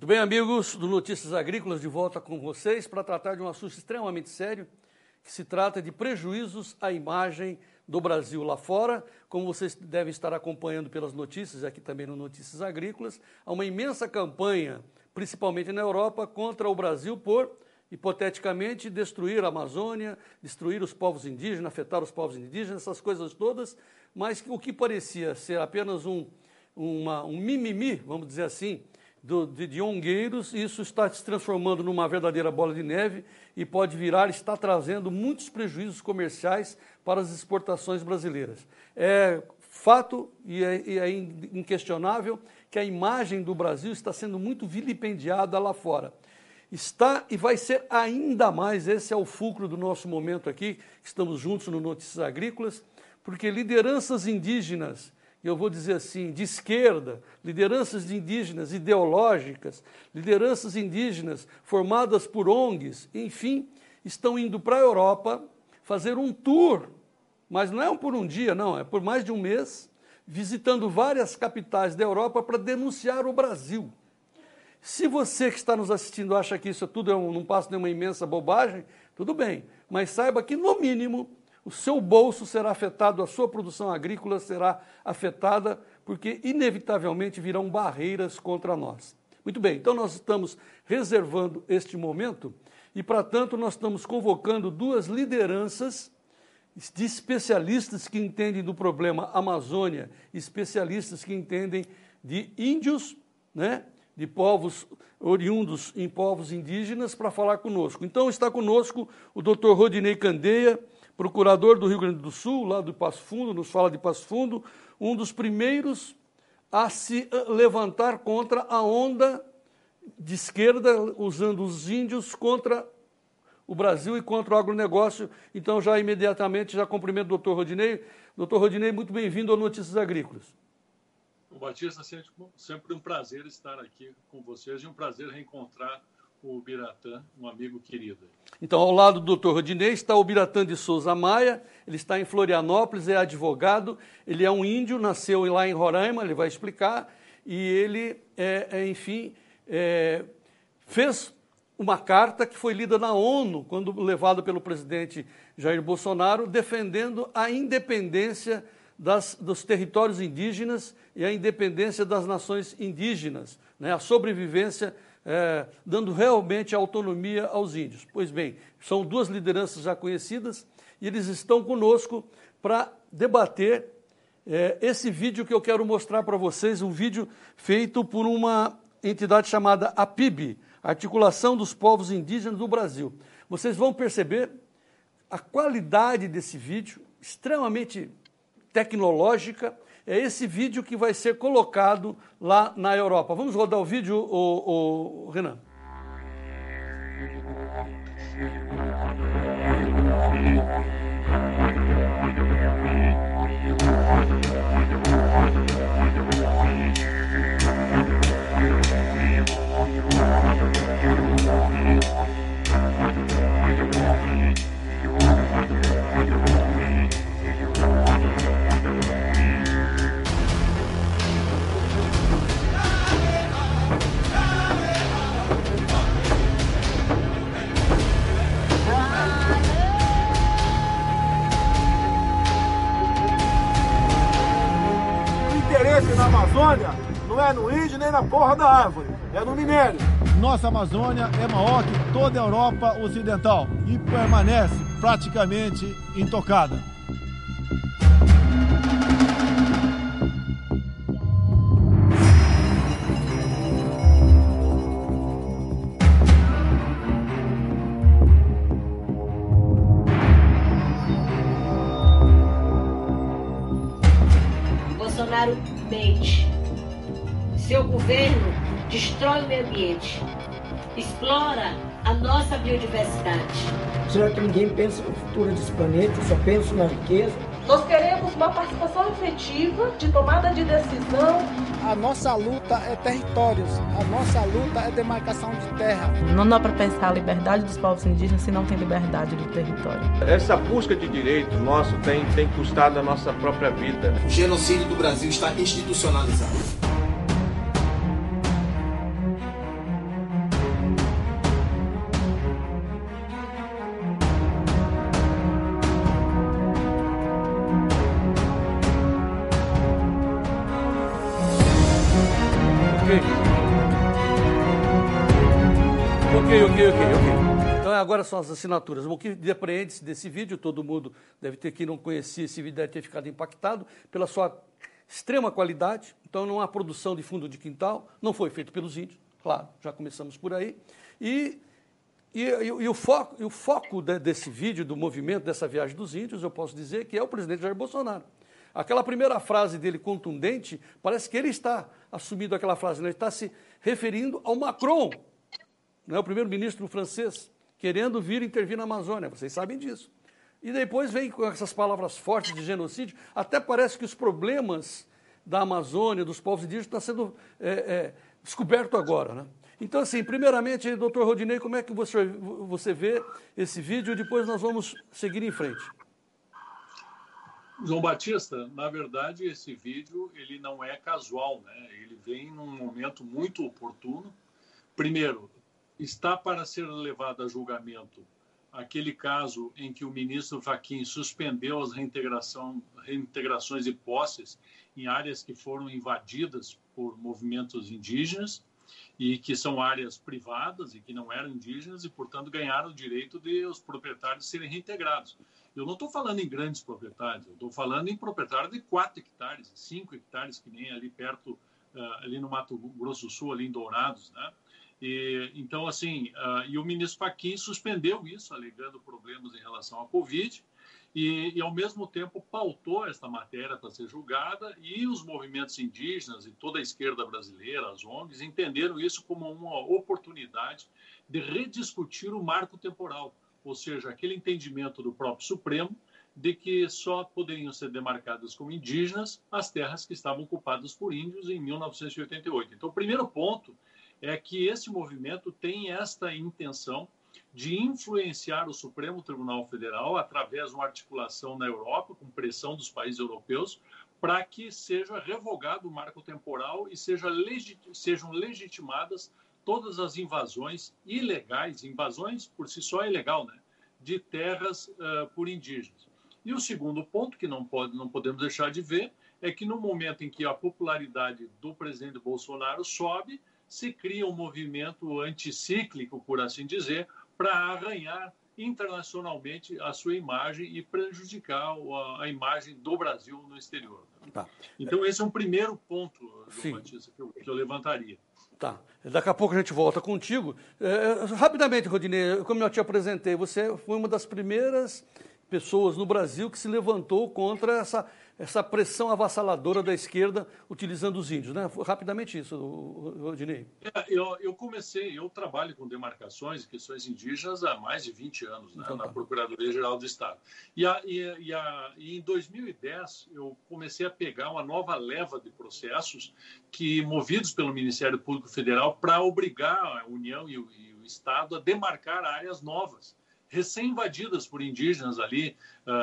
Muito bem, amigos do Notícias Agrícolas, de volta com vocês para tratar de um assunto extremamente sério, que se trata de prejuízos à imagem do Brasil lá fora. Como vocês devem estar acompanhando pelas notícias, aqui também no Notícias Agrícolas, há uma imensa campanha, principalmente na Europa, contra o Brasil por, hipoteticamente, destruir a Amazônia, destruir os povos indígenas, afetar os povos indígenas, essas coisas todas, mas o que parecia ser apenas um mimimi, vamos dizer assim, de ongueiros, isso está se transformando numa verdadeira bola de neve e pode virar, está trazendo muitos prejuízos comerciais para as exportações brasileiras. É fato e é inquestionável que a imagem do Brasil está sendo muito vilipendiada lá fora. Está e vai ser ainda mais, esse é o fulcro do nosso momento aqui, estamos juntos no Notícias Agrícolas, porque lideranças indígenas, eu vou dizer assim, de esquerda, lideranças indígenas ideológicas, lideranças indígenas formadas por ONGs, enfim, estão indo para a Europa fazer um tour, mas não é por um dia, não, é por mais de um mês, visitando várias capitais da Europa para denunciar o Brasil. Se você que está nos assistindo acha que isso tudo não passa de uma imensa bobagem, tudo bem, mas saiba que, no mínimo, o seu bolso será afetado, a sua produção agrícola será afetada, porque inevitavelmente virão barreiras contra nós. Muito bem, então nós estamos reservando este momento e, para tanto, nós estamos convocando duas lideranças de especialistas que entendem do problema Amazônia, especialistas que entendem de índios, né, de povos oriundos em povos indígenas, para falar conosco. Então está conosco o Dr. Rodinei Candeia, procurador do Rio Grande do Sul, lá do Passo Fundo, nos fala de Passo Fundo, um dos primeiros a se levantar contra a onda de esquerda, usando os índios contra o Brasil e contra o agronegócio. Então, já imediatamente, já cumprimento o doutor Rodinei. Doutor Rodinei, muito bem-vindo ao Notícias Agrícolas. Batista, sempre um prazer estar aqui com vocês e um prazer reencontrar o Biratã, um amigo querido. Então, ao lado do Dr. Rodinei está o Biratã de Souza Maia, ele está em Florianópolis, é advogado, ele é um índio, nasceu lá em Roraima, ele vai explicar, e ele, fez uma carta que foi lida na ONU, quando levada pelo presidente Jair Bolsonaro, defendendo a independência dos territórios indígenas e a independência das nações indígenas, né, a sobrevivência, dando realmente autonomia aos índios. Pois bem, são duas lideranças já conhecidas e eles estão conosco para debater esse vídeo que eu quero mostrar para vocês, um vídeo feito por uma entidade chamada APIB, Articulação dos Povos Indígenas do Brasil. Vocês vão perceber a qualidade desse vídeo, extremamente tecnológica. É esse vídeo que vai ser colocado lá na Europa. Vamos rodar o vídeo, Renan? Na Amazônia não é no índio nem na porra da árvore, é no minério. Nossa Amazônia é maior que toda a Europa Ocidental e permanece praticamente intocada. Bolsonaro mente. Seu governo destrói o meio ambiente, explora a nossa biodiversidade. Será que ninguém pensa no futuro desse planeta, só pensa na riqueza? Nós queremos uma participação efetiva de tomada de decisão. A nossa luta é territórios, a nossa luta é demarcação de terra. Não dá para pensar a liberdade dos povos indígenas se não tem liberdade do território. Essa busca de direitos nosso tem custado a nossa própria vida. O genocídio do Brasil está institucionalizado. Então agora são as assinaturas. O que depreende-se desse vídeo, todo mundo deve ter, quem não conhecia esse vídeo, deve ter ficado impactado pela sua extrema qualidade. Então não há produção de fundo de quintal, não foi feito pelos índios, claro, já começamos por aí. E o foco desse vídeo, do movimento, dessa viagem dos índios, eu posso dizer que é o presidente Jair Bolsonaro. Aquela primeira frase dele contundente, parece que ele está assumindo aquela frase, ele está se referindo ao Macron, né, o primeiro-ministro francês, querendo vir intervir na Amazônia, vocês sabem disso. E depois vem com essas palavras fortes de genocídio, até parece que os problemas da Amazônia, dos povos indígenas, estão sendo descobertos agora, né? Então, assim, primeiramente, doutor Rodinei, como é que você vê esse vídeo e depois nós vamos seguir em frente? João Batista, na verdade, esse vídeo ele não é casual, né? Ele vem num momento muito oportuno. Primeiro, está para ser levado a julgamento aquele caso em que o ministro Fachin suspendeu as reintegrações de posses em áreas que foram invadidas por movimentos indígenas e que são áreas privadas e que não eram indígenas e, portanto, ganharam o direito de os proprietários serem reintegrados. Eu não estou falando em grandes proprietários, eu estou falando em proprietários de 4 hectares, 5 hectares, que nem ali perto, ali no Mato Grosso do Sul, ali em Dourados, né? Então, assim, e o ministro Fachin suspendeu isso, alegando problemas em relação à Covid, e ao mesmo tempo pautou esta matéria para ser julgada, e os movimentos indígenas e toda a esquerda brasileira, as ONGs, entenderam isso como uma oportunidade de rediscutir o marco temporal, ou seja, aquele entendimento do próprio Supremo de que só poderiam ser demarcadas como indígenas as terras que estavam ocupadas por índios em 1988. Então, o primeiro ponto é que esse movimento tem esta intenção de influenciar o Supremo Tribunal Federal através de uma articulação na Europa, com pressão dos países europeus, para que seja revogado o marco temporal e sejam legitimadas todas as invasões ilegais, invasões por si só é ilegal, né, de terras por indígenas. E o segundo ponto, que não podemos deixar de ver, é que no momento em que a popularidade do presidente Bolsonaro sobe, se cria um movimento anticíclico, por assim dizer, para arranhar internacionalmente a sua imagem e prejudicar a imagem do Brasil no exterior. Tá. Então, esse é um primeiro ponto, João Batista, que eu levantaria. Tá. Daqui a pouco a gente volta contigo. Rapidamente, Rodinei, como eu te apresentei, você foi uma das primeiras pessoas no Brasil que se levantou contra essa pressão avassaladora da esquerda utilizando os índios, né? Rapidamente isso, Rodinei. Eu trabalho com demarcações e questões indígenas há mais de 20 anos, né, então, na Procuradoria-Geral do Estado. E em 2010 eu comecei a pegar uma nova leva de processos movidos pelo Ministério Público Federal para obrigar a União e o Estado a demarcar áreas novas, recém-invadidas por indígenas ali,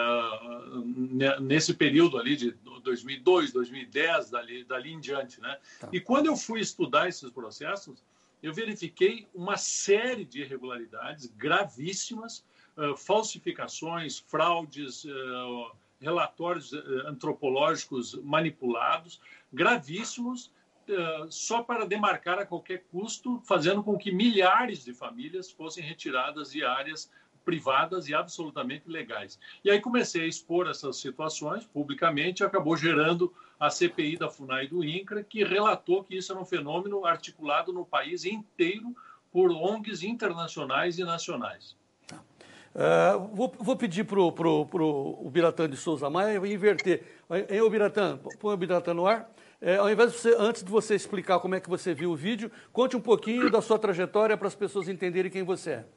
nesse período ali de 2002, 2010, dali em diante, né? Tá. E quando eu fui estudar esses processos, eu verifiquei uma série de irregularidades gravíssimas, falsificações, fraudes, relatórios antropológicos manipulados, gravíssimos, só para demarcar a qualquer custo, fazendo com que milhares de famílias fossem retiradas de áreas privadas e absolutamente legais. E aí comecei a expor essas situações publicamente, acabou gerando a CPI da FUNAI e do INCRA, que relatou que isso era um fenômeno articulado no país inteiro por ONGs internacionais e nacionais. Vou pedir para o Biratã de Souza Maia inverter. Hein, Biratã? Põe o Biratã no ar. Ao invés de antes de você explicar como é que você viu o vídeo, conte um pouquinho da sua trajetória para as pessoas entenderem quem você é.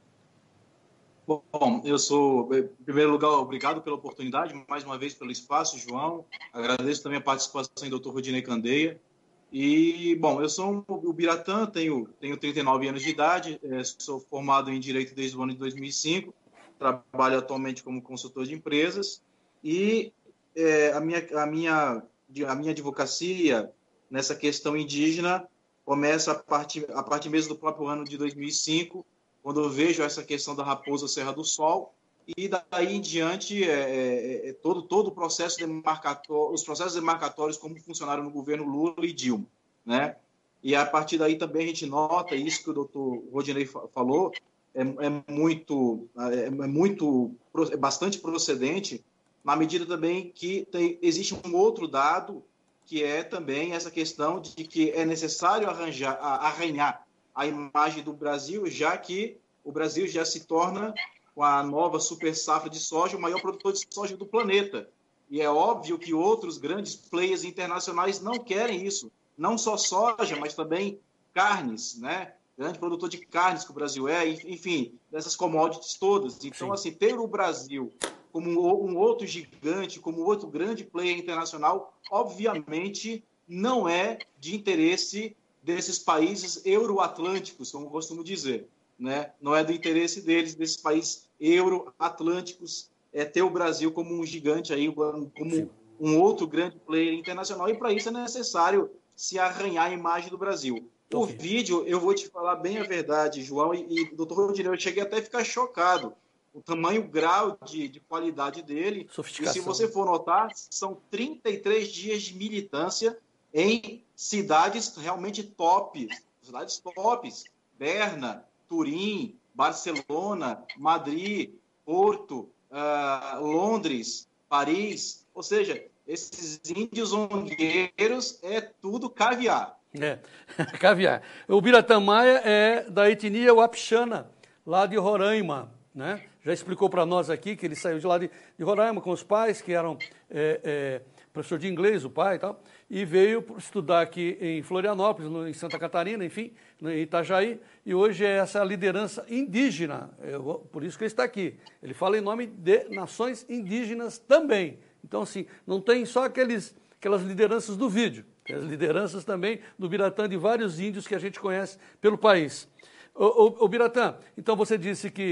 Bom, eu sou, em primeiro lugar, obrigado pela oportunidade, mais uma vez pelo espaço, João. Agradeço também a participação do Dr. Rodinei Candeia. E, bom, eu sou o Biratã, tenho 39 anos de idade, sou formado em Direito desde o ano de 2005, trabalho atualmente como consultor de empresas e a minha advocacia nessa questão indígena começa a partir mesmo do próprio ano de 2005, quando eu vejo essa questão da Raposa Serra do Sol, e daí em diante todo o processo demarcatório, os processos demarcatórios como funcionaram no governo Lula e Dilma, né? E a partir daí também a gente nota isso que o doutor Rodinei falou, é bastante procedente, na medida também que existe um outro dado, que é também essa questão de que é necessário arranhar a imagem do Brasil, já que o Brasil já se torna, com a nova super safra de soja, o maior produtor de soja do planeta. E é óbvio que outros grandes players internacionais não querem isso. Não só soja, mas também carnes, né? Grande produtor de carnes que o Brasil é, enfim, dessas commodities todas. Então, assim, ter o Brasil como um outro gigante, como outro grande player internacional, obviamente não é de interesse desses países euroatlânticos, como eu costumo dizer, né? Não é do interesse deles, desses países euroatlânticos, ter o Brasil como um gigante, aí, como um outro grande player internacional, e para isso é necessário se arranhar a imagem do Brasil. O vídeo, eu vou te falar bem a verdade, João, e doutor Rodinei, eu cheguei até a ficar chocado. O tamanho, o grau de qualidade dele. E se você for notar, são 33 dias de militância em cidades realmente tops. Cidades tops. Berna, Turim, Barcelona, Madrid, Porto, Londres, Paris. Ou seja, esses índios ongueiros é tudo caviar. Caviar. O Biratã Maia é da etnia Wapixana, lá de Roraima, né? Já explicou para nós aqui que ele saiu de lá de Roraima com os pais, que eram professor de inglês, o pai e tal, e veio estudar aqui em Florianópolis, em Santa Catarina, enfim, em Itajaí, e hoje é essa liderança indígena, por isso que ele está aqui. Ele fala em nome de nações indígenas também. Então, assim, não tem só aquelas lideranças do vídeo, tem as lideranças também do Biratã, de vários índios que a gente conhece pelo país. Ô Biratã, então você disse que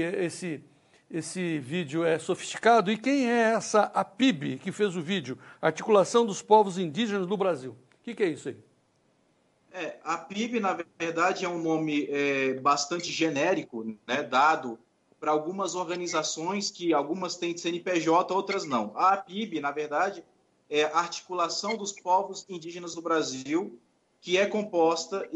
esse vídeo é sofisticado, e quem é essa APIB que fez o vídeo? Articulação dos Povos Indígenas do Brasil. O que é isso aí? A APIB, na verdade, é um nome bastante genérico, né, dado para algumas organizações que algumas têm CNPJ, outras não. A APIB, na verdade, é a Articulação dos Povos Indígenas do Brasil, que é composta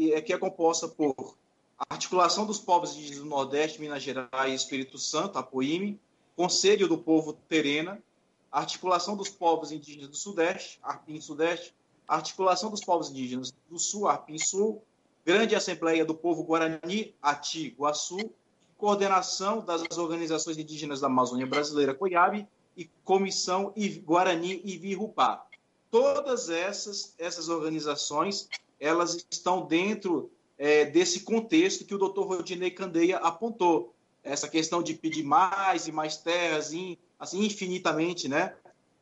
por Articulação dos Povos Indígenas do Nordeste, Minas Gerais e Espírito Santo, APOIME, Conselho do Povo Terena, Articulação dos Povos Indígenas do Sudeste, ARPIN Sudeste, Articulação dos Povos Indígenas do Sul, ARPIN Sul, Grande Assembleia do Povo Guarani, ATI Guaçu, Coordenação das Organizações Indígenas da Amazônia Brasileira, COIAB, e Comissão Guarani Ivi-Rupá. Todas essas organizações, elas estão dentro desse contexto que o doutor Rodinei Candeia apontou. Essa questão de pedir mais e mais terras, assim, infinitamente, né?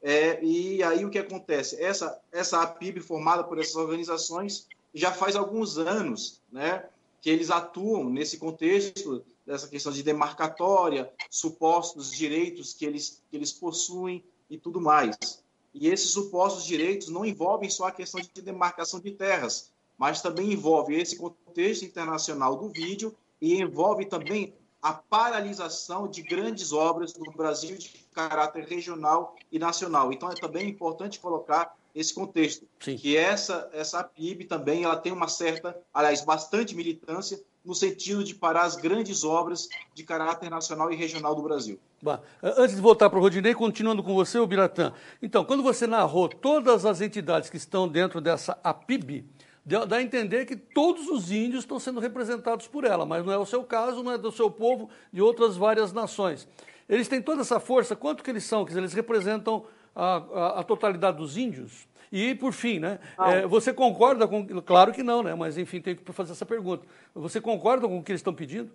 E aí o que acontece? Essa APIB, formada por essas organizações, já faz alguns anos, né, que eles atuam nesse contexto dessa questão de demarcatória, supostos direitos que eles possuem e tudo mais. E esses supostos direitos não envolvem só a questão de demarcação de terras, mas também envolve esse contexto internacional do vídeo e envolve também a paralisação de grandes obras no Brasil de caráter regional e nacional. Então, é também importante colocar esse contexto, Sim. que essa APIB também ela tem uma certa, aliás, bastante militância no sentido de parar as grandes obras de caráter nacional e regional do Brasil. Bah, antes de voltar para o Rodinei, continuando com você, o Biratã. Então, quando você narrou todas as entidades que estão dentro dessa APIB, dá a entender que todos os índios estão sendo representados por ela, mas não é o seu caso, não é do seu povo, de outras várias nações. Eles têm toda essa força, quanto que eles são? Quer dizer, eles representam a totalidade dos índios? E, por fim, né, você concorda com... Claro que não, né, mas, enfim, tem que fazer essa pergunta. Você concorda com o que eles estão pedindo?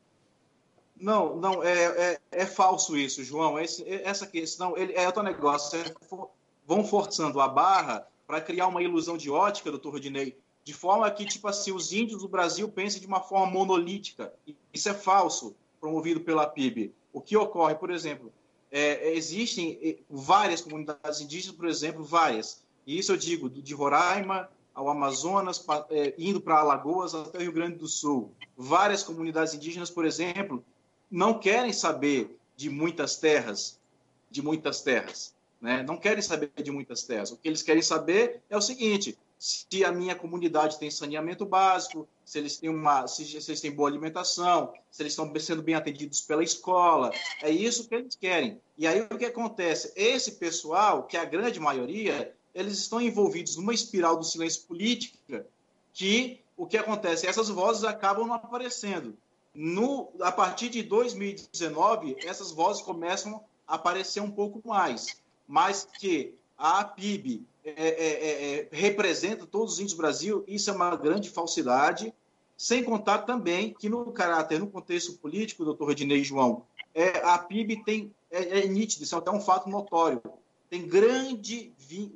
Não, é falso isso, João. Essa questão é outro negócio. Vão forçando a barra para criar uma ilusão de ótica, doutor Rodinei, de forma que, tipo assim, os índios do Brasil pensem de uma forma monolítica. Isso é falso, promovido pela PIB. O que ocorre, por exemplo, existem várias comunidades indígenas, por exemplo, várias. E isso eu digo, de Roraima ao Amazonas, indo para Alagoas até o Rio Grande do Sul. Várias comunidades indígenas, por exemplo, não querem saber de muitas terras, né? Não querem saber de muitas terras. O que eles querem saber é o seguinte: se a minha comunidade tem saneamento básico, se eles têm boa alimentação, se eles estão sendo bem atendidos pela escola. É isso que eles querem. E aí o que acontece? Esse pessoal, que é a grande maioria, eles estão envolvidos numa espiral do silêncio política que o que acontece? Essas vozes acabam não aparecendo. A partir de 2019, essas vozes começam a aparecer um pouco mais, mas que a PIB representa todos os índios do Brasil, isso é uma grande falsidade, sem contar também que no contexto político, doutor Rodinei e João, a PIB é nítido, isso é até um fato notório, tem grande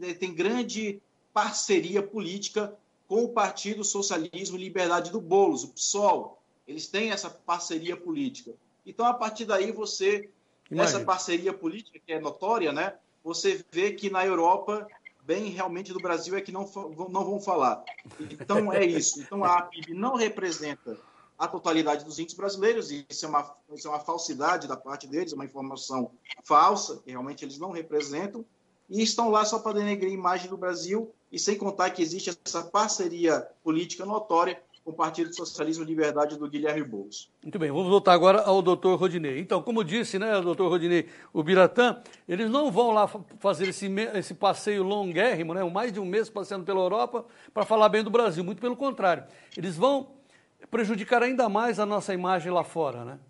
parceria política com o Partido Socialismo e Liberdade do Boulos, o PSOL. Eles têm essa parceria política. Então, a partir daí, essa parceria política, que é notória, né, você vê que na Europa, bem realmente do Brasil, é que não vão falar. Então, é isso. Então, a PIB não representa a totalidade dos índios brasileiros, e isso é uma falsidade da parte deles, é uma informação falsa, que realmente eles não representam, e estão lá só para denegrir a imagem do Brasil, e sem contar que existe essa parceria política notória com o Partido Socialismo e Liberdade do Guilherme Boulos. Muito bem, vamos voltar agora ao doutor Rodinei. Então, como disse, né, doutor Rodinei, o Biratã, eles não vão lá fazer esse passeio longuérrimo, né, mais de um mês passeando pela Europa, para falar bem do Brasil, muito pelo contrário. Eles vão prejudicar ainda mais a nossa imagem lá fora, né?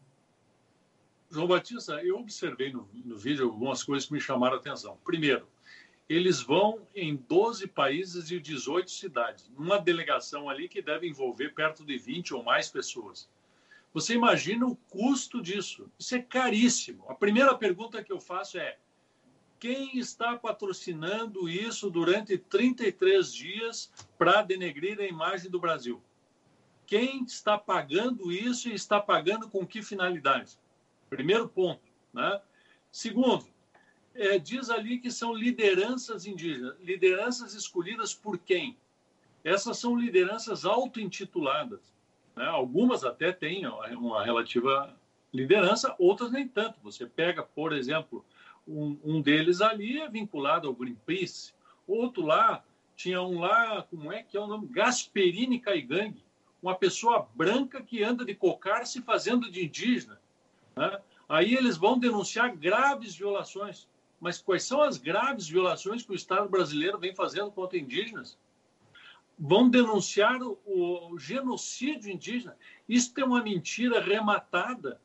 João Batista, eu observei no vídeo algumas coisas que me chamaram a atenção. Primeiro, eles vão em 12 países e 18 cidades, numa delegação ali que deve envolver perto de 20 ou mais pessoas. Você imagina o custo disso? Isso é caríssimo. A primeira pergunta que eu faço é: quem está patrocinando isso durante 33 dias para denegrir a imagem do Brasil? Quem está pagando isso e está pagando com que finalidade? Primeiro ponto, né? Segundo, diz ali que são lideranças indígenas. Lideranças escolhidas por quem? Essas são lideranças auto-intituladas, né? Algumas até têm uma relativa liderança, outras nem tanto. Você pega, por exemplo, um deles ali é vinculado ao Greenpeace. Outro lá, tinha um lá, como é que é o nome? Gasperini Caigangue. Uma pessoa branca que anda de cocar se fazendo de indígena, né? Aí eles vão denunciar graves violações. Mas quais são as graves violações que o Estado brasileiro vem fazendo contra indígenas? Vão denunciar o genocídio indígena. Isso é uma mentira rematada.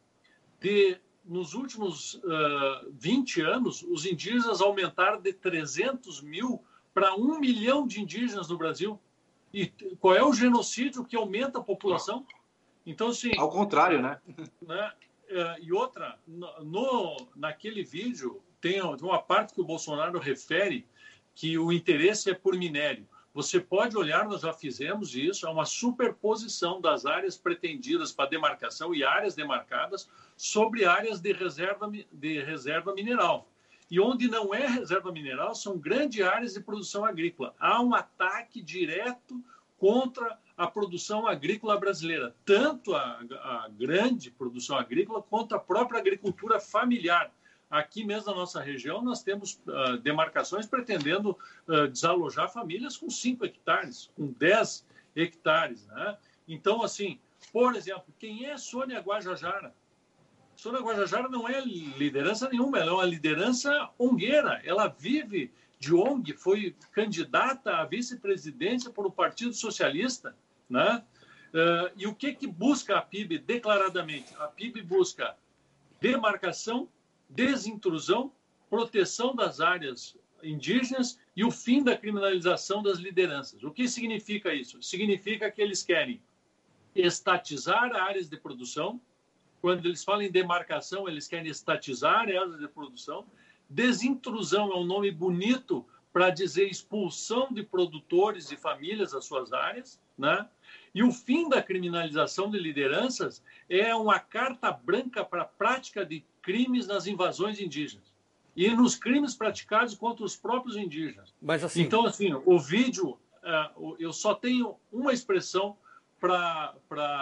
Nos últimos 20 anos, os indígenas aumentaram de 300 mil para 1 milhão de indígenas no Brasil. E qual é o genocídio que aumenta a população? Então, assim... Ao contrário, né? E outra, naquele vídeo, tem uma parte que o Bolsonaro refere que o interesse é por minério. Você pode olhar, nós já fizemos isso, é uma superposição das áreas pretendidas para demarcação e áreas demarcadas sobre áreas de reserva mineral. E onde não é reserva mineral, são grandes áreas de produção agrícola. Há um ataque direto contra a produção agrícola brasileira, tanto a grande produção agrícola quanto a própria agricultura familiar. Aqui mesmo na nossa região, nós temos demarcações pretendendo desalojar famílias com 5 hectares, com 10 hectares. Né? Então, assim, por exemplo, quem é Sônia Guajajara? Sônia Guajajara não é liderança nenhuma, ela é uma liderança ongueira. Ela vive de ONG, foi candidata à vice-presidência por o Partido Socialista. Né? E o que busca a PIB declaradamente? A PIB busca demarcação, desintrusão, proteção das áreas indígenas e o fim da criminalização das lideranças. O que significa isso? Significa que eles querem estatizar áreas de produção. Quando eles falam em demarcação, eles querem estatizar áreas de produção. Desintrusão é um nome bonito para dizer expulsão de produtores e famílias das suas áreas, né? E o fim da criminalização de lideranças é uma carta branca para a prática de crimes nas invasões indígenas e nos crimes praticados contra os próprios indígenas. Mas, assim... Então, assim, o vídeo, eu só tenho uma expressão para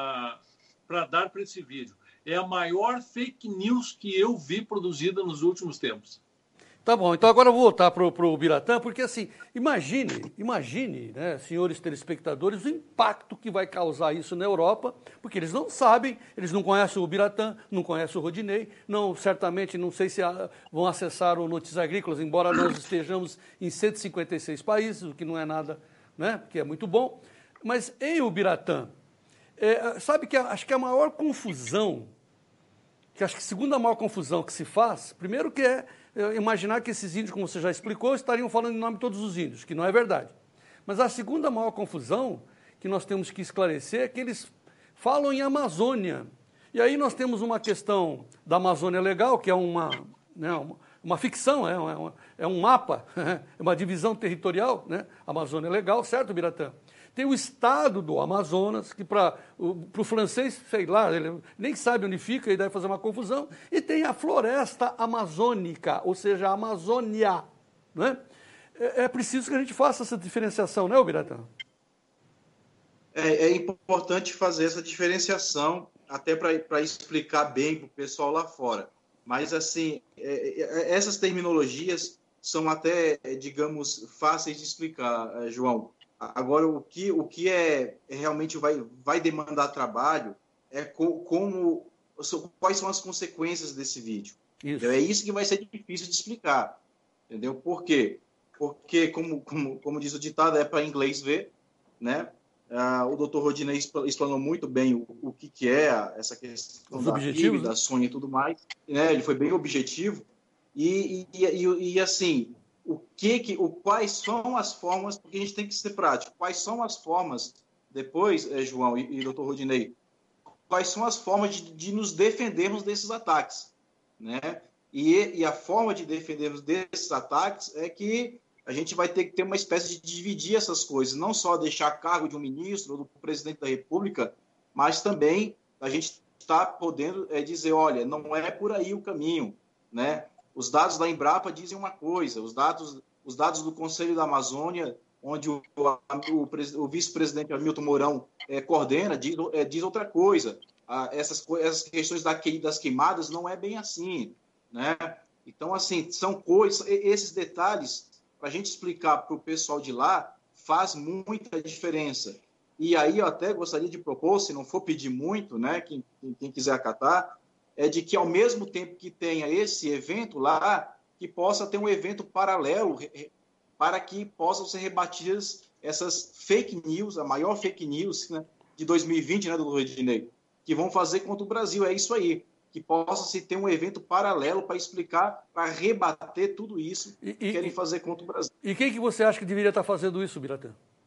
dar para esse vídeo. É a maior fake news que eu vi produzida nos últimos tempos. Tá bom, então agora eu vou voltar para o Biratã, porque assim, imagine, né, senhores telespectadores, o impacto que vai causar isso na Europa, porque eles não sabem, eles não conhecem o Biratã, não conhecem o Rodinei, certamente não sei se vão acessar o Notícias Agrícolas, embora nós estejamos em 156 países, o que não é nada, né, que é muito bom, mas em o Biratã, sabe que acho que a maior confusão, acho que a segunda maior confusão que se faz, primeiro que é imaginar que esses índios, como você já explicou, estariam falando em nome de todos os índios, que não é verdade. Mas a segunda maior confusão que nós temos que esclarecer é que eles falam em Amazônia. E aí nós temos uma questão da Amazônia Legal, que é uma ficção, é um mapa, é uma divisão territorial, né? Amazônia Legal, certo, Biratã? Tem o estado do Amazonas, que para o francês, sei lá, ele nem sabe onde fica e deve fazer uma confusão. E tem a floresta amazônica, ou seja, a Amazônia. Né? É preciso que a gente faça essa diferenciação, né, Biratã? É importante fazer essa diferenciação, até para explicar bem para o pessoal lá fora. Mas, assim, essas terminologias são até, digamos, fáceis de explicar, João. Agora, o que realmente vai demandar trabalho é quais são as consequências desse vídeo. Isso. É isso que vai ser difícil de explicar. Entendeu? Por quê? Porque, como diz o ditado, é para inglês ver, né? O Dr. Rodinei explanou muito bem o que é essa questão da PIB, da Sônia e tudo mais. Né? Ele foi bem objetivo. E assim... quais são as formas, porque a gente tem que ser prático, quais são as formas, depois, João e Dr. Rodinei, quais são as formas de nos defendermos desses ataques, né? E a forma de defendermos desses ataques é que a gente vai ter que ter uma espécie de dividir essas coisas, não só deixar a cargo de um ministro ou do presidente da República, mas também a gente está podendo dizer, olha, não é por aí o caminho, né? Os dados da Embrapa dizem uma coisa, os dados do Conselho da Amazônia, onde o vice-presidente Hamilton Mourão coordena, diz outra coisa. Essas questões das queimadas não é bem assim, né? Então, assim, são coisas, esses detalhes, para a gente explicar para o pessoal de lá, faz muita diferença. E aí eu até gostaria de propor, se não for pedir muito, né, quem quiser acatar, é de que, ao mesmo tempo que tenha esse evento lá, que possa ter um evento paralelo para que possam ser rebatidas essas fake news, a maior fake news, né, de 2020, né, do Rodinei, que vão fazer contra o Brasil. É isso aí, que possa se ter um evento paralelo para explicar, para rebater tudo isso que querem fazer contra o Brasil. E quem que você acha que deveria estar fazendo isso, Biratã?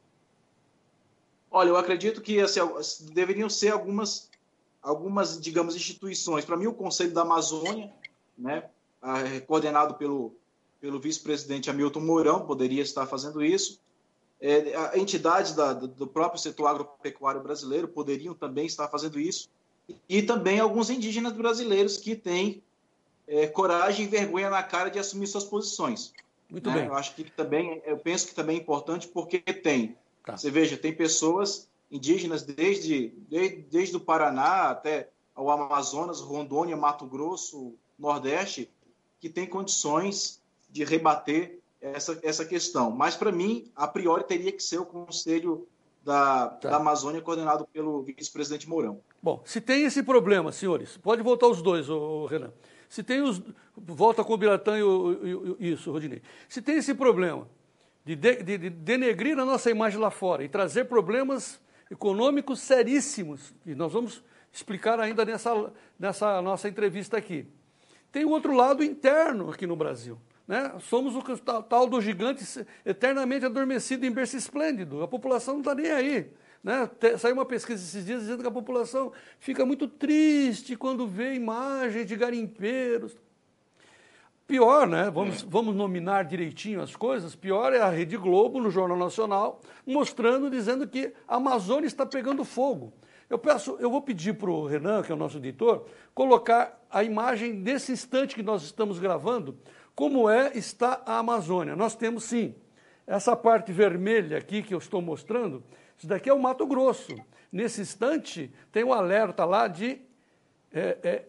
Olha, eu acredito que assim, deveriam ser algumas, digamos, instituições. Para mim, o Conselho da Amazônia, né, coordenado pelo vice-presidente Hamilton Mourão, poderia estar fazendo isso. Entidades do próprio setor agropecuário brasileiro poderiam também estar fazendo isso. E também alguns indígenas brasileiros que têm coragem e vergonha na cara de assumir suas posições. Muito bem. Eu penso que também é importante porque tem. Tá. Você veja, tem pessoas indígenas desde o Paraná até ao Amazonas, Rondônia, Mato Grosso, Nordeste, que têm condições de rebater essa questão. Mas, para mim, a priori, teria que ser o Conselho da Amazônia, coordenado pelo vice-presidente Mourão. Bom, se tem esse problema, senhores, pode voltar os dois, Renan. Se tem volta com o Biratã e isso, Rodinei. Se tem esse problema de denegrir a nossa imagem lá fora e trazer problemas econômicos seríssimos, e nós vamos explicar ainda nessa nossa entrevista aqui. Tem o outro lado interno aqui no Brasil. Né? Somos o tal do gigante eternamente adormecido em berço esplêndido. A população não está nem aí. Né? Saiu uma pesquisa esses dias dizendo que a população fica muito triste quando vê imagens de garimpeiros. Pior, né? Vamos nominar direitinho as coisas. Pior é a Rede Globo, no Jornal Nacional, dizendo que a Amazônia está pegando fogo. Eu vou pedir para o Renan, que é o nosso editor, colocar a imagem desse instante que nós estamos gravando, como está a Amazônia. Nós temos, sim, essa parte vermelha aqui que eu estou mostrando, isso daqui é o Mato Grosso. Nesse instante, tem um alerta lá de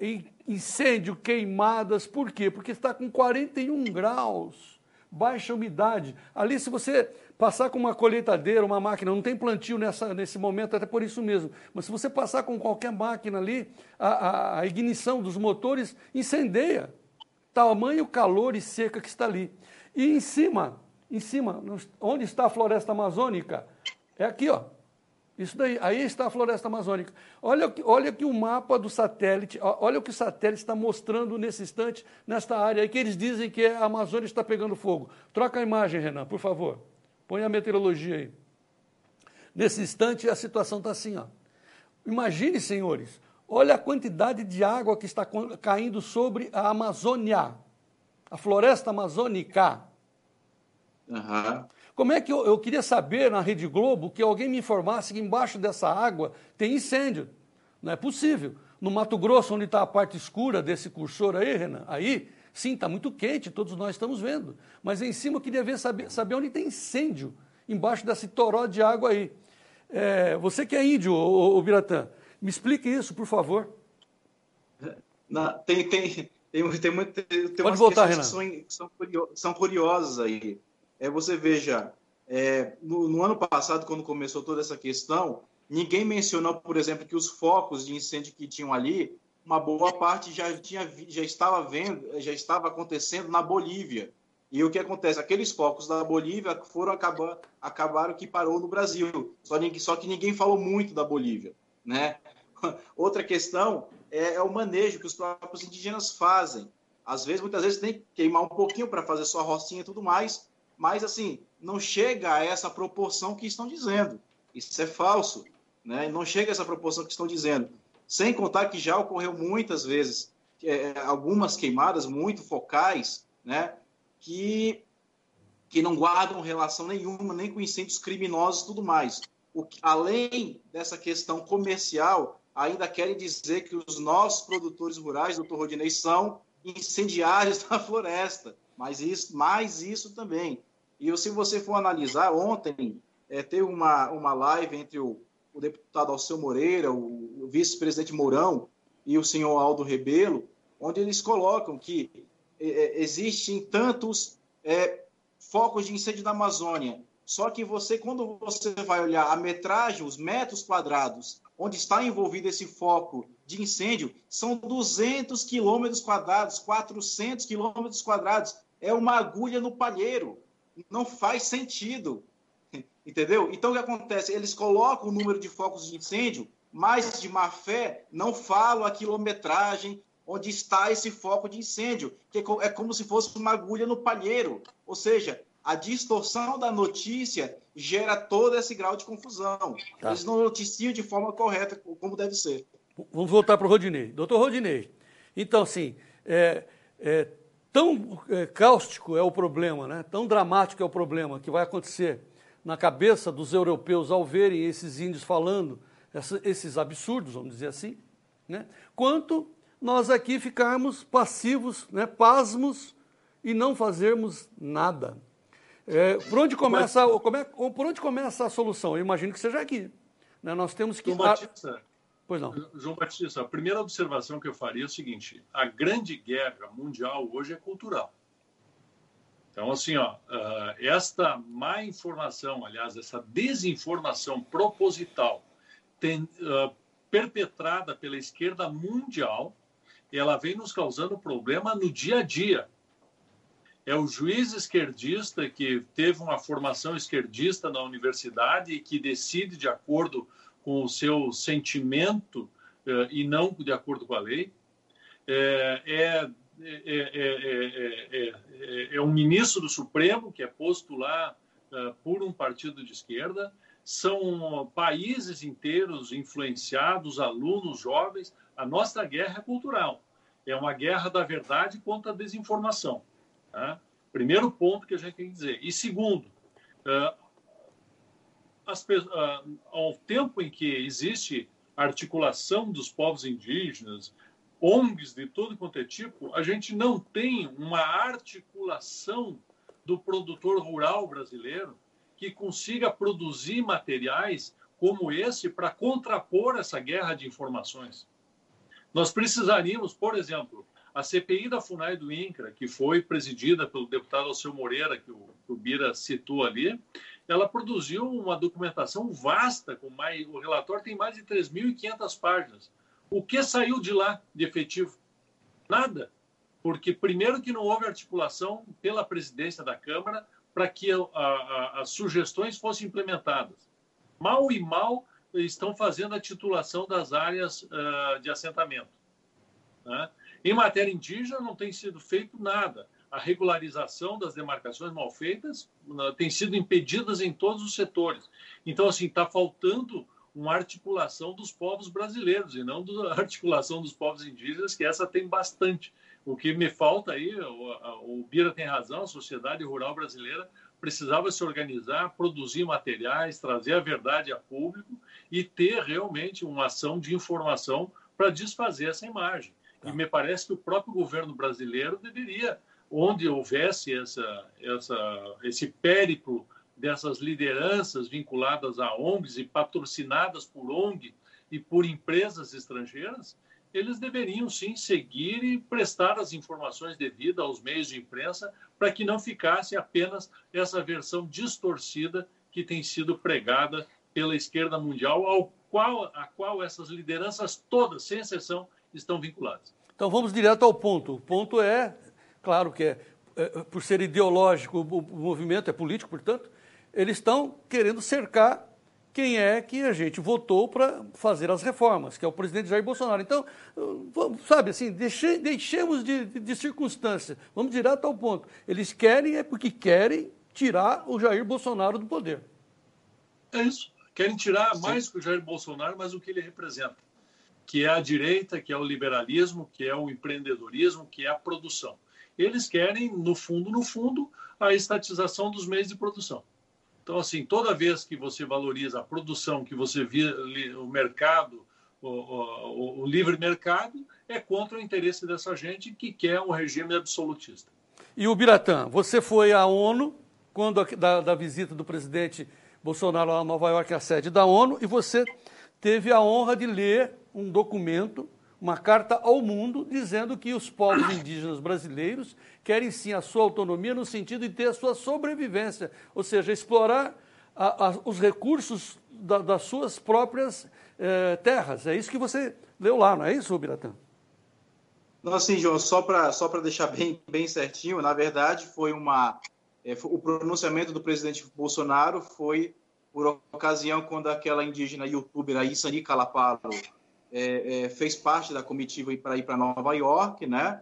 incêndio, queimadas. Por quê? Porque está com 41 graus, baixa umidade. Ali, se você passar com uma colheitadeira, uma máquina, não tem plantio nesse momento, até por isso mesmo, mas se você passar com qualquer máquina ali, a ignição dos motores incendeia. Tamanho calor e seca que está ali. E em cima, onde está a floresta amazônica? É aqui, ó. Isso daí, aí está a floresta amazônica. Olha aqui o mapa do satélite, olha o que o satélite está mostrando nesse instante, nesta área aí, que eles dizem que a Amazônia está pegando fogo. Troca a imagem, Renan, por favor. Põe a meteorologia aí. Nesse instante, a situação está assim, ó. Imagine, senhores, olha a quantidade de água que está caindo sobre a Amazônia, a floresta amazônica. Uhum. Como é que eu queria saber na Rede Globo que alguém me informasse que embaixo dessa água tem incêndio? Não é possível. No Mato Grosso, onde está a parte escura desse cursor aí, Renan, aí, sim, está muito quente, todos nós estamos vendo. Mas em cima eu queria saber onde tem incêndio, embaixo desse toró de água aí. Você que é índio, ô Biratã, me explique isso, por favor. Tem Pode voltar, Renan. Que são curiosas aí. Você veja, no ano passado, quando começou toda essa questão, ninguém mencionou, por exemplo, que os focos de incêndio que tinham ali, uma boa parte já estava acontecendo na Bolívia. E o que acontece? Aqueles focos da Bolívia acabaram que parou no Brasil. Só que ninguém falou muito da Bolívia, né? Outra questão é o manejo que os próprios indígenas fazem. Muitas vezes tem que queimar um pouquinho para fazer sua rocinha e tudo mais, mas assim, não chega a essa proporção que estão dizendo. Isso é falso, né? Não chega a essa proporção que estão dizendo. Sem contar que já ocorreu muitas vezes algumas queimadas muito focais, né? Que não guardam relação nenhuma, nem com incêndios criminosos e tudo mais. Além dessa questão comercial, ainda querem dizer que os nossos produtores rurais, doutor Rodinei, são incendiários da floresta. Mas isso também. E se você for analisar, ontem teve uma live entre o deputado Alceu Moreira, o vice-presidente Mourão e o senhor Aldo Rebelo, onde eles colocam que existem tantos focos de incêndio na Amazônia. Só que quando você vai olhar a metragem, os metros quadrados, onde está envolvido esse foco de incêndio, são 200 quilômetros quadrados, 400 quilômetros quadrados. É uma agulha no palheiro. Não faz sentido. Entendeu? Então, o que acontece? Eles colocam o número de focos de incêndio, mas de má fé não falam a quilometragem onde está esse foco de incêndio, que é como se fosse uma agulha no palheiro. Ou seja, a distorção da notícia gera todo esse grau de confusão. Tá. Eles não noticiam de forma correta, como deve ser. Vamos voltar para o Rodinei. Doutor Rodinei, então, assim, tão cáustico é o problema, né? Tão dramático é o problema que vai acontecer na cabeça dos europeus ao verem esses índios falando esses absurdos, vamos dizer assim, né? Quanto nós aqui ficarmos passivos, né? Pasmos e não fazermos nada. Por onde começa a solução? Eu imagino que seja aqui, né? Nós temos que... Pois não. João Batista, a primeira observação que eu faria é o seguinte: a grande guerra mundial hoje é cultural. Então, assim, esta má informação, aliás, essa desinformação proposital perpetrada pela esquerda mundial, ela vem nos causando problema no dia a dia. É o juiz esquerdista que teve uma formação esquerdista na universidade e que decide de acordo com o seu sentimento e não de acordo com a lei. É um ministro do Supremo que é posto lá por um partido de esquerda. São países inteiros influenciados, alunos, jovens. A nossa guerra é cultural. É uma guerra da verdade contra a desinformação. Tá? Primeiro ponto que a gente tem que dizer. E segundo, ao tempo em que existe articulação dos povos indígenas, ONGs de todo quanto é tipo, a gente não tem uma articulação do produtor rural brasileiro que consiga produzir materiais como esse para contrapor essa guerra de informações. Nós precisaríamos, por exemplo, a CPI da FUNAI do INCRA, que foi presidida pelo deputado Alceu Moreira, que o Bira citou ali, ela produziu uma documentação vasta, o relatório tem mais de 3.500 páginas. O que saiu de lá de efetivo? Nada. Porque, primeiro, que não houve articulação pela presidência da Câmara para que as sugestões fossem implementadas. Mal e mal estão fazendo a titulação das áreas de assentamento, né? Em matéria indígena, não tem sido feito nada. A regularização das demarcações mal feitas tem sido impedidas em todos os setores. Então, assim, está faltando uma articulação dos povos brasileiros e não a articulação dos povos indígenas, que essa tem bastante. O que me falta aí, o Bira tem razão, a sociedade rural brasileira precisava se organizar, produzir materiais, trazer a verdade a público e ter realmente uma ação de informação para desfazer essa imagem. E me parece que o próprio governo brasileiro deveria, onde houvesse esse périplo dessas lideranças vinculadas a ONGs e patrocinadas por ONG e por empresas estrangeiras, eles deveriam, sim, seguir e prestar as informações devidas aos meios de imprensa para que não ficasse apenas essa versão distorcida que tem sido pregada pela esquerda mundial, a qual essas lideranças todas, sem exceção, estão vinculadas. Então vamos direto ao ponto. O ponto é, claro que por ser ideológico, o movimento é político, portanto, eles estão querendo cercar quem é que a gente votou para fazer as reformas, que é o presidente Jair Bolsonaro. Então, sabe assim, deixemos de circunstância, vamos direto ao ponto. Eles querem, porque querem tirar o Jair Bolsonaro do poder. É isso. Querem tirar mais que o Jair Bolsonaro, mas o que ele representa, que é a direita, que é o liberalismo, que é o empreendedorismo, que é a produção. Eles querem, no fundo, a estatização dos meios de produção. Então, assim, toda vez que você valoriza a produção, que você vê o mercado, o livre mercado, é contra o interesse dessa gente que quer um regime absolutista. E o Biratã, você foi à ONU, quando da visita do presidente Bolsonaro a Nova York, a sede da ONU, e você teve a honra de ler um documento, uma carta ao mundo, dizendo que os povos indígenas brasileiros querem sim a sua autonomia no sentido de ter a sua sobrevivência, ou seja, explorar os recursos das suas próprias terras. É isso que você leu lá, não é isso, Biratã? Não, assim, João, só para deixar bem certinho, na verdade foi o pronunciamento do presidente Bolsonaro foi por ocasião quando aquela indígena youtuber, a Isani Calapalo, fez parte da comitiva para ir para Nova York, né?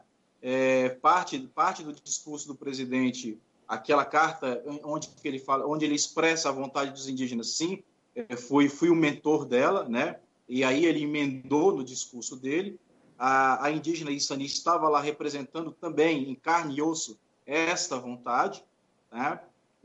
Parte do discurso do presidente, aquela carta onde ele expressa a vontade dos indígenas, sim, fui o mentor dela, né? E aí ele emendou no discurso dele. A indígena Isani estava lá representando também em carne e osso esta vontade, né?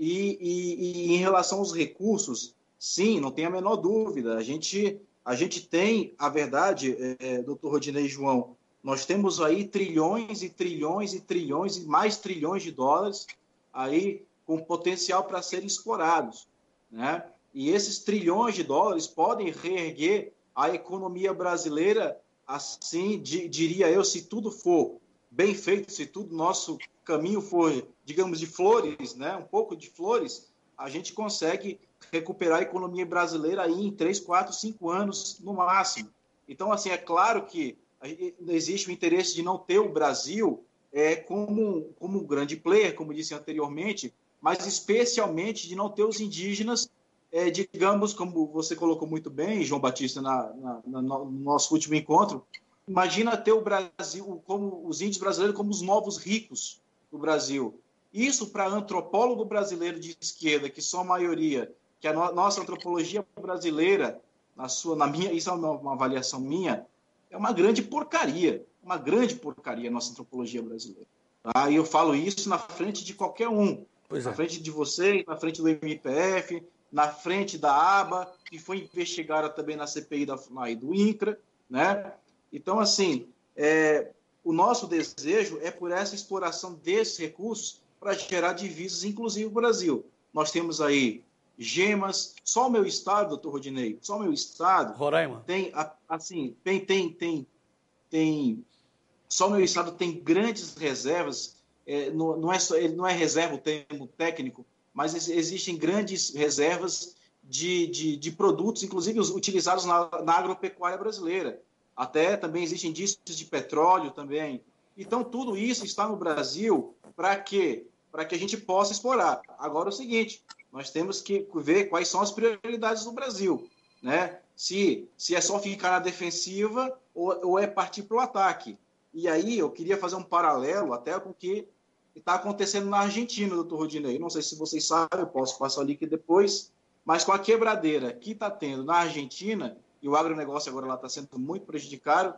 E em relação aos recursos, sim, não tem a menor dúvida. A gente tem, a verdade, doutor Rodinei e João, nós temos aí trilhões e trilhões e trilhões e mais trilhões de dólares aí com potencial para serem explorados, né? E esses trilhões de dólares podem reerguer a economia brasileira, assim, diria eu, se tudo for bem feito, se tudo nosso caminho for, digamos, de flores, né? Um pouco de flores, a gente consegue recuperar a economia brasileira aí em 3, 4, 5 anos no máximo. Então, assim, é claro que existe o interesse de não ter o Brasil como um grande player, como disse anteriormente, mas especialmente de não ter os indígenas, digamos, como você colocou muito bem, João Batista, no nosso último encontro, imagina ter o Brasil, como os índios brasileiros, como os novos ricos do Brasil. Isso, para antropólogo brasileiro de esquerda, que são a maioria, que a nossa antropologia brasileira, isso é uma avaliação minha, é uma grande porcaria a nossa antropologia brasileira. Tá? E eu falo isso na frente de qualquer um, na frente de vocês, na frente do MPF, na frente da ABA, que foi investigada também na CPI da FUNAI do INCRA, né? Então, assim, o nosso desejo é por essa exploração desses recursos para gerar divisas, inclusive o Brasil. Nós temos aí gemas, só o meu estado, doutor Rodinei, só o meu estado, Roraima, tem, assim, Só o meu estado tem grandes reservas, não é reserva o termo técnico, mas existem grandes reservas de produtos, inclusive utilizados na agropecuária brasileira. Até também existem indícios de petróleo também. Então, tudo isso está no Brasil para quê? Para que a gente possa explorar. Agora, é o seguinte, nós temos que ver quais são as prioridades do Brasil, né? Se é só ficar na defensiva ou é partir para o ataque. E aí eu queria fazer um paralelo até com o que está acontecendo na Argentina, doutor Rodinei. Não sei se vocês sabem, eu posso passar o link depois, mas com a quebradeira que está tendo na Argentina, e o agronegócio agora lá está sendo muito prejudicado,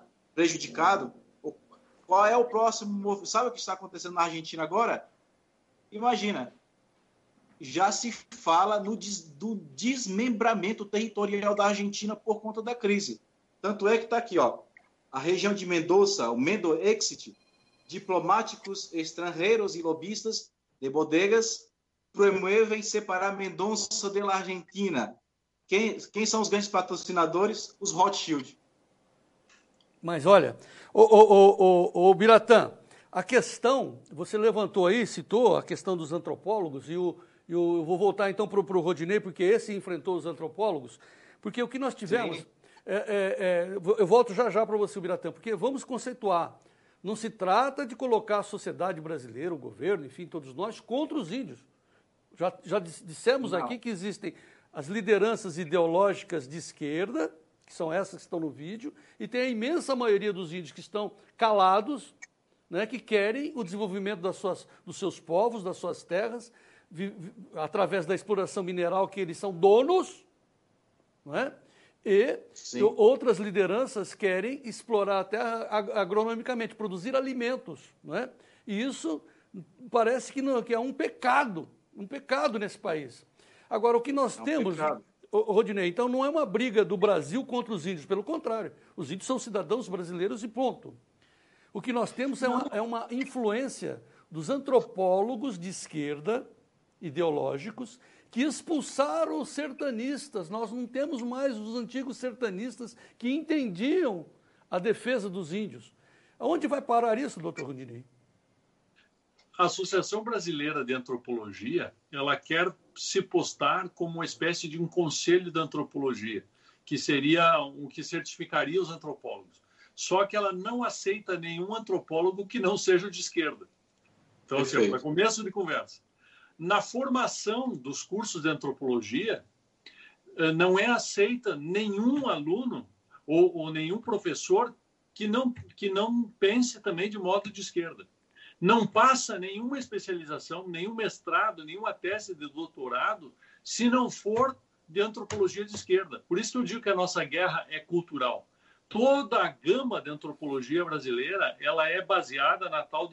qual é o próximo movimento? Sabe o que está acontecendo na Argentina agora? Imagina, já se fala do desmembramento territorial da Argentina por conta da crise. Tanto é que está aqui, ó, a região de Mendoza, o Mendo-Exit, diplomáticos estrangeiros e lobistas de bodegas promovem separar Mendoza da Argentina. Quem são os grandes patrocinadores? Os Rothschild. Mas olha, o Biratã, a questão, você levantou aí, citou a questão dos antropólogos, e eu vou voltar então para o Rodinei, porque esse enfrentou os antropólogos, porque o que nós tivemos, eu volto já para você, Biratã, porque vamos conceituar, não se trata de colocar a sociedade brasileira, o governo, enfim, todos nós, contra os índios. Já dissemos aqui que existem as lideranças ideológicas de esquerda, que são essas que estão no vídeo, e tem a imensa maioria dos índios que estão calados, né, que querem o desenvolvimento dos seus povos, das suas terras, através da exploração mineral que eles são donos, não é? E outras lideranças querem explorar a terra agronomicamente, produzir alimentos, não é? E isso parece que é um pecado nesse país. Agora, o que nós temos, Rodinei, então não é uma briga do Brasil contra os índios, pelo contrário, os índios são cidadãos brasileiros e ponto. O que nós temos é uma influência dos antropólogos de esquerda, ideológicos, que expulsaram os sertanistas. Nós não temos mais os antigos sertanistas que entendiam a defesa dos índios. Aonde vai parar isso, doutor Rodinei? A Associação Brasileira de Antropologia, ela quer se postar como uma espécie de um conselho da antropologia, que seria o que certificaria os antropólogos. Só que ela não aceita nenhum antropólogo que não seja de esquerda. Então, assim, para começo de conversa. Na formação dos cursos de antropologia, não é aceita nenhum aluno ou nenhum professor que não pense também de modo de esquerda. Não passa nenhuma especialização, nenhum mestrado, nenhuma tese de doutorado, se não for de antropologia de esquerda. Por isso que eu digo que a nossa guerra é cultural. Toda a gama de antropologia brasileira, ela é baseada na tal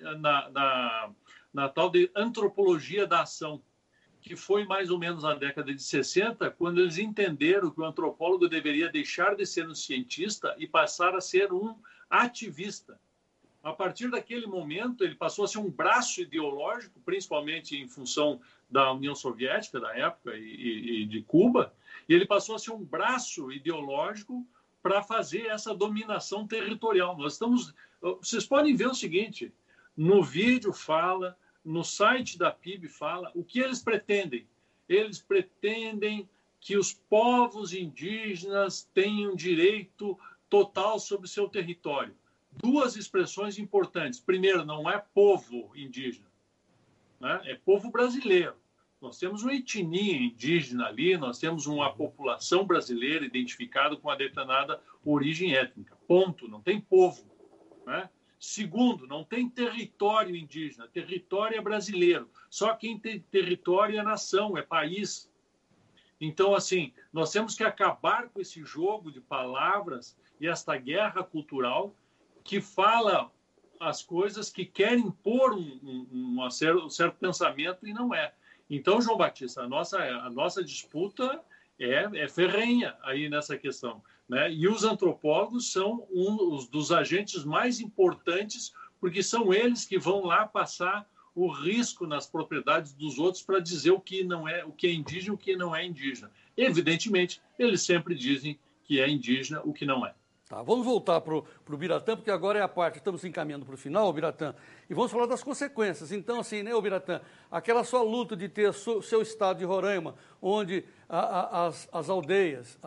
de antropologia da ação, que foi mais ou menos na década de 60, quando eles entenderam que o antropólogo deveria deixar de ser um cientista e passar a ser um ativista. A partir daquele momento, ele passou a ser um braço ideológico, principalmente em função da União Soviética, da época, e de Cuba, e ele passou a ser um braço ideológico para fazer essa dominação territorial. Vocês podem ver o seguinte, no vídeo fala, no site da PIB fala, o que eles pretendem? Eles pretendem que os povos indígenas tenham direito total sobre o seu território. Duas expressões importantes. Primeiro, não é povo indígena, né? É povo brasileiro. Nós temos uma etnia indígena ali, nós temos uma população brasileira identificada com uma determinada origem étnica. Ponto. Não tem povo, né? Segundo, não tem território indígena. Território é brasileiro. Só quem tem território é nação, é país. Então, assim, nós temos que acabar com esse jogo de palavras e esta guerra cultural que fala as coisas que querem impor um certo pensamento e não é. Então, João Batista, a nossa disputa é ferrenha aí nessa questão, né? E os antropólogos são um dos agentes mais importantes, porque são eles que vão lá passar o risco nas propriedades dos outros para dizer o que é indígena e o que não é indígena. Evidentemente, eles sempre dizem que é indígena o que não é. Tá, vamos voltar para o Biratã, porque agora é a parte, estamos encaminhando para o final, Biratã, e vamos falar das consequências. Então, assim, né, Biratã, aquela sua luta de ter seu estado de Roraima, onde as aldeias,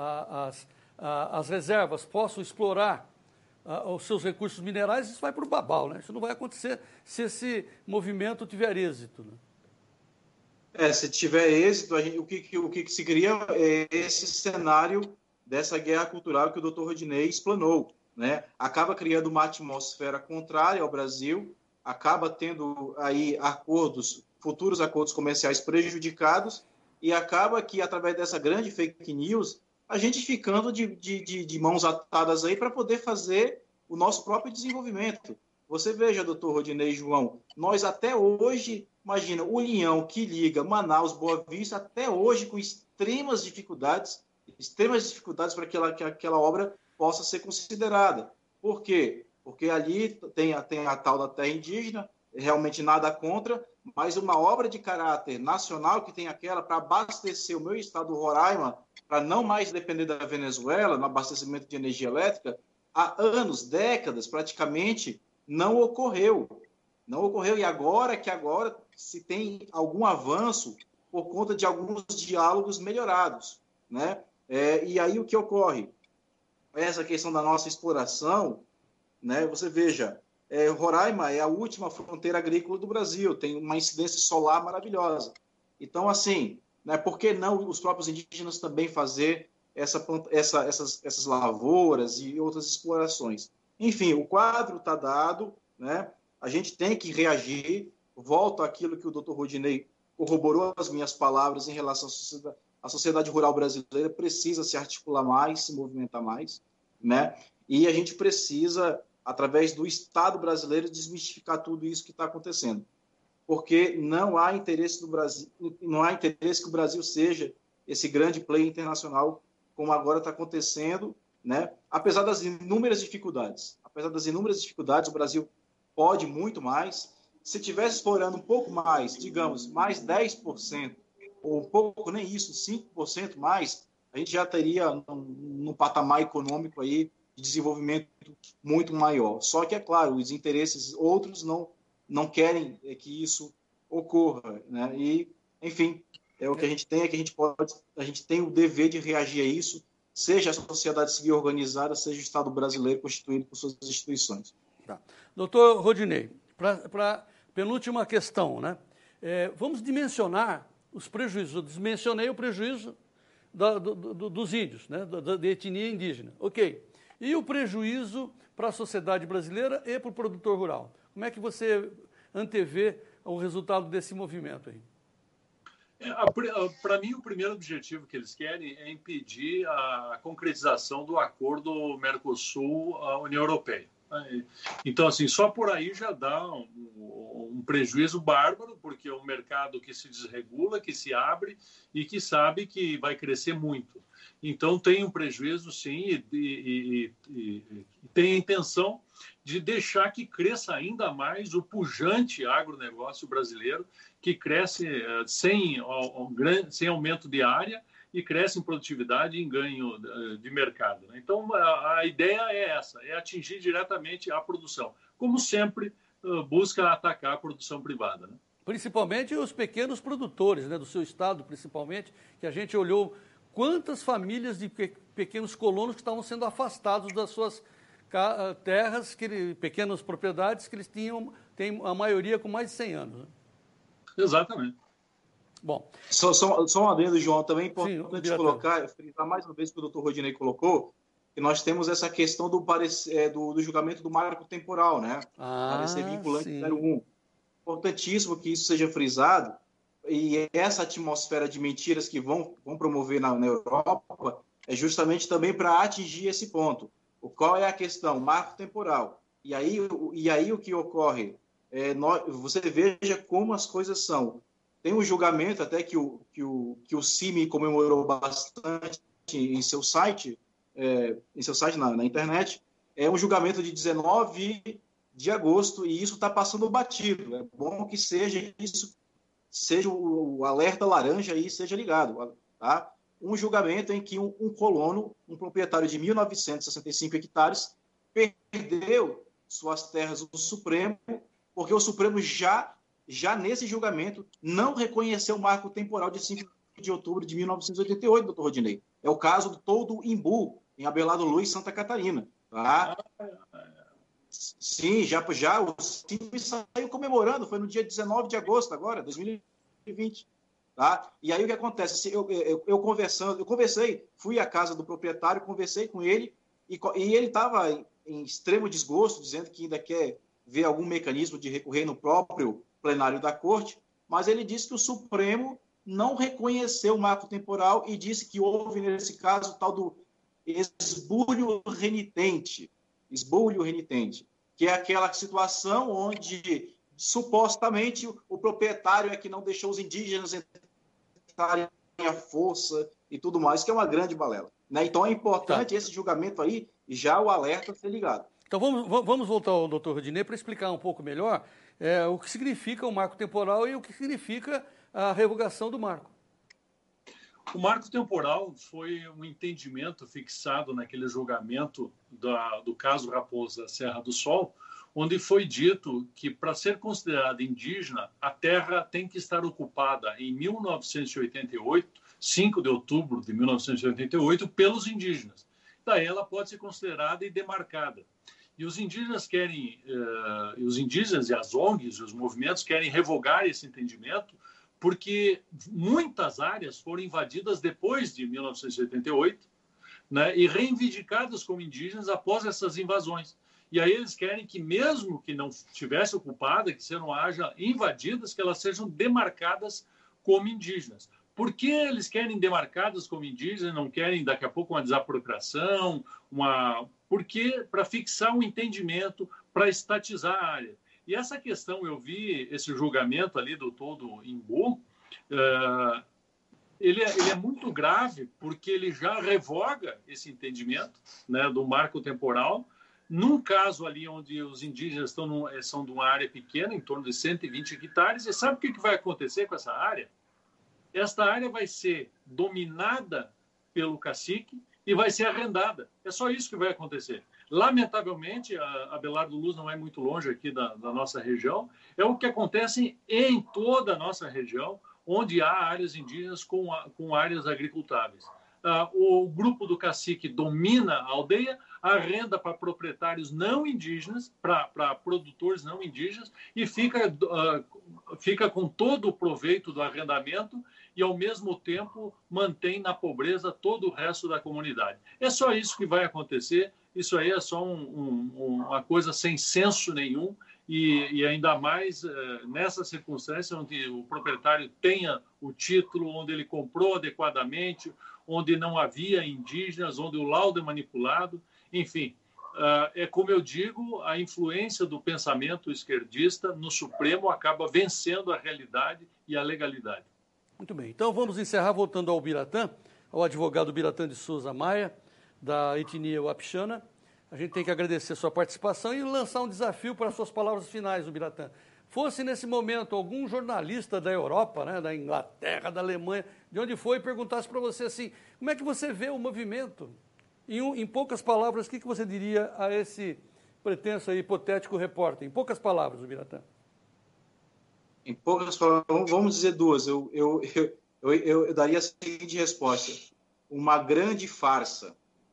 as reservas possam explorar os seus recursos minerais, isso vai para o babau, né? Isso não vai acontecer se esse movimento tiver êxito, né? Se tiver êxito, o que se cria é esse cenário dessa guerra cultural que o Dr. Rodinei explanou, né? Acaba criando uma atmosfera contrária ao Brasil, acaba tendo aí futuros acordos comerciais prejudicados, e acaba que, através dessa grande fake news, a gente ficando de mãos atadas aí para poder fazer o nosso próprio desenvolvimento. Você veja, doutor Rodinei e João, nós até hoje, imagina, o linhão que liga Manaus, Boa Vista, até hoje com extremas dificuldades para que aquela obra possa ser considerada. Por quê? Porque ali tem a tal da terra indígena, realmente nada contra, mas uma obra de caráter nacional que tem aquela para abastecer o meu estado, Roraima, para não mais depender da Venezuela no abastecimento de energia elétrica, há anos, décadas, praticamente, não ocorreu. Não ocorreu, e agora se tem algum avanço por conta de alguns diálogos melhorados, né? E aí o que ocorre? Essa questão da nossa exploração, né? Você veja, Roraima é a última fronteira agrícola do Brasil, tem uma incidência solar maravilhosa. Então, assim, né, por que não os próprios indígenas também fazer essas lavouras e outras explorações? Enfim, o quadro está dado, né? A gente tem que reagir. Volto àquilo que o Dr. Rodinei corroborou as minhas palavras em relação à sociedade rural brasileira, precisa se articular mais, se movimentar mais, né? E a gente precisa, através do Estado brasileiro, desmistificar tudo isso que está acontecendo. Porque não há interesse do Brasil, não há interesse que o Brasil seja esse grande player internacional, como agora está acontecendo, né? Apesar das inúmeras dificuldades. O Brasil pode muito mais. Se estivesse explorando um pouco mais, digamos, mais 10%, ou um pouco, nem isso, 5% mais, a gente já teria um patamar econômico aí de desenvolvimento muito maior. Só que, é claro, os interesses outros não querem que isso ocorra, né? E, enfim, o que a gente tem a gente tem o dever de reagir a isso, seja a sociedade civil organizada, seja o Estado brasileiro constituído por suas instituições. Tá. Doutor Rodinei, para penúltima questão, né? Vamos dimensionar os prejuízos. Eu dimensionei o prejuízo dos índios, né? Da etnia indígena. Ok. E o prejuízo para a sociedade brasileira e para o produtor rural? Como é que você antevê o resultado desse movimento aí? Para mim, o primeiro objetivo que eles querem é impedir a concretização do acordo Mercosul-União Europeia. Então, assim, só por aí já dá um prejuízo bárbaro, porque é um mercado que se desregula, que se abre e que sabe que vai crescer muito. Então, tem um prejuízo, sim, e tem a intenção de deixar que cresça ainda mais o pujante agronegócio brasileiro, que cresce sem aumento de área e cresce em produtividade e em ganho de mercado. Então, a ideia é essa, é atingir diretamente a produção. Como sempre, busca atacar a produção privada, né? Principalmente os pequenos produtores, né, do seu estado, principalmente, que a gente olhou quantas famílias de pequenos colonos que estavam sendo afastados das suas terras, pequenas propriedades que eles têm a maioria com mais de 100 anos. Né? Exatamente. Bom. Só um adendo, João, também é importante frisar mais uma vez que o doutor Rodinei colocou, que nós temos essa questão do julgamento do marco temporal, né? Parecer vinculante 01. Importantíssimo que isso seja frisado, e essa atmosfera de mentiras que vão promover na Europa é justamente também para atingir esse ponto. Qual é a questão? Marco temporal. E aí o que ocorre? Você veja como as coisas são. Tem um julgamento até que o CIMI comemorou bastante em seu site na internet. É um julgamento de 19 de agosto e isso está passando batido. É bom que seja o alerta laranja aí seja ligado, tá? um julgamento em que um colono, um proprietário de 1.965 hectares, perdeu suas terras do Supremo, porque o Supremo já nesse julgamento não reconheceu o marco temporal de 5 de outubro de 1988, doutor Rodinei. É o caso do Toldo Imbu, em Abelardo Luz, Santa Catarina. Tá? Sim, já o time saiu comemorando, foi no dia 19 de agosto agora, 2020. Tá? E aí o que acontece? Eu conversei, fui à casa do proprietário, conversei com ele, e ele estava em extremo desgosto, dizendo que ainda quer ver algum mecanismo de recorrer no próprio plenário da Corte, mas ele disse que o Supremo não reconheceu o marco temporal e disse que houve, nesse caso, o tal do esbulho renitente, que é aquela situação onde, supostamente, o proprietário é que não deixou os indígenas entrarem à força e tudo mais, que é uma grande balela. Né? Então é importante esse julgamento aí, já o alerta ser ligado. Então vamos voltar ao doutor Rodinei para explicar um pouco melhor o que significa o marco temporal e o que significa a revogação do marco. O marco temporal foi um entendimento fixado naquele julgamento do caso Raposa Serra do Sol, onde foi dito que, para ser considerada indígena, a terra tem que estar ocupada em 1988, 5 de outubro de 1988, pelos indígenas. Daí ela pode ser considerada e demarcada. E os indígenas e as ONGs e os movimentos querem revogar esse entendimento, porque muitas áreas foram invadidas depois de 1988, né, e reivindicadas como indígenas após essas invasões. E aí eles querem que, mesmo que não estivesse ocupada, que não haja invadidas, que elas sejam demarcadas como indígenas. Por que eles querem demarcadas como indígenas, não querem daqui a pouco uma desapropriação, porque para fixar um entendimento, para estatizar a área. E essa questão, eu vi esse julgamento ali do Toldo Imbu, ele é muito grave, porque ele já revoga esse entendimento, né, do marco temporal, num caso ali onde os indígenas são de uma área pequena, em torno de 120 hectares, e sabe o que vai acontecer com essa área? Esta área vai ser dominada pelo cacique e vai ser arrendada. É só isso que vai acontecer. Lamentavelmente, a Abelardo Luz não é muito longe aqui da nossa região. É o que acontece em toda a nossa região, onde há áreas indígenas com áreas agricultáveis. O grupo do cacique domina a aldeia, arrenda para proprietários não indígenas, para produtores não indígenas, e fica com todo o proveito do arrendamento e, ao mesmo tempo, mantém na pobreza todo o resto da comunidade. É só isso que vai acontecer. Isso aí é só uma coisa sem senso nenhum, e ainda mais nessa circunstância onde o proprietário tenha o título, onde ele comprou adequadamente, onde não havia indígenas, onde o laudo é manipulado. Enfim, é como eu digo, a influência do pensamento esquerdista no Supremo acaba vencendo a realidade e a legalidade. Muito bem, então vamos encerrar voltando ao Biratã, ao advogado Biratã de Souza Maia, da etnia Wapixana. A gente tem que agradecer a sua participação e lançar um desafio para as suas palavras finais, o Biratã. Fosse nesse momento algum jornalista da Europa, né, da Inglaterra, da Alemanha, de onde foi, e perguntasse para você assim, como é que você vê o movimento? Em poucas palavras, o que você diria a esse pretenso e hipotético repórter? Em poucas palavras, o Biratã. Em poucas palavras, vamos dizer duas. Eu daria a seguinte resposta. Uma grande farsa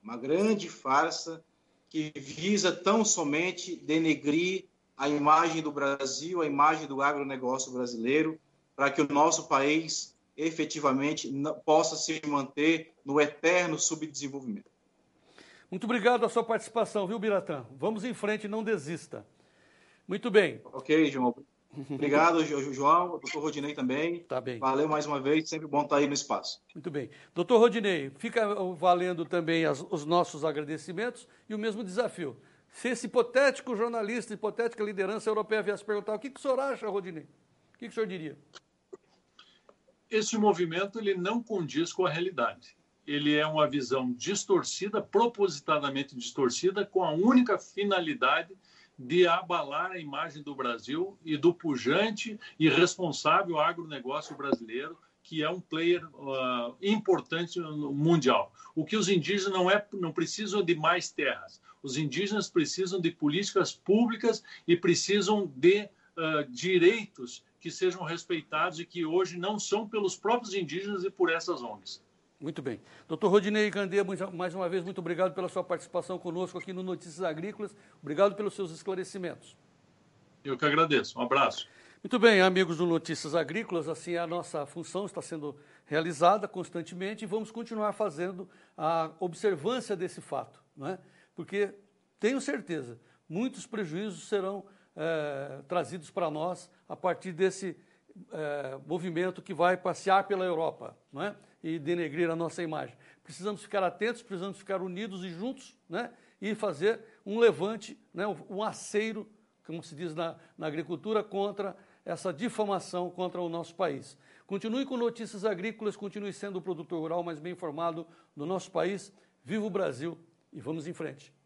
que visa tão somente denegrir a imagem do Brasil, a imagem do agronegócio brasileiro, para que o nosso país efetivamente possa se manter no eterno subdesenvolvimento. Muito obrigado pela sua participação, viu, Biratã? Vamos em frente, não desista. Muito bem. Ok, João. Obrigado, João, doutor Rodinei também. Tá bem. Valeu mais uma vez, sempre bom estar aí no espaço. Muito bem. Doutor Rodinei, fica valendo também os nossos agradecimentos e o mesmo desafio. Se esse hipotético jornalista, hipotética liderança europeia viesse perguntar, o que o senhor acha, Rodinei? O que o senhor diria? Esse movimento ele não condiz com a realidade. Ele é uma visão distorcida, propositadamente distorcida, com a única finalidade de abalar a imagem do Brasil e do pujante e responsável agronegócio brasileiro, que é um player importante no mundial. O que os indígenas não precisam de mais terras. Os indígenas precisam de políticas públicas e precisam de direitos que sejam respeitados e que hoje não são pelos próprios indígenas e por essas ONGs. Muito bem. Dr. Rodinei Candeia, mais uma vez, muito obrigado pela sua participação conosco aqui no Notícias Agrícolas. Obrigado pelos seus esclarecimentos. Eu que agradeço. Um abraço. Muito bem, amigos do Notícias Agrícolas, assim a nossa função está sendo realizada constantemente e vamos continuar fazendo a observância desse fato, não é? Porque tenho certeza, muitos prejuízos serão trazidos para nós a partir desse movimento que vai passear pela Europa, não é? E denegrir a nossa imagem. Precisamos ficar atentos, precisamos ficar unidos e juntos, né? E fazer um levante, né? Um aceiro, como se diz na agricultura, contra essa difamação contra o nosso país. Continue com Notícias Agrícolas, continue sendo o produtor rural mais bem informado do nosso país. Viva o Brasil e vamos em frente.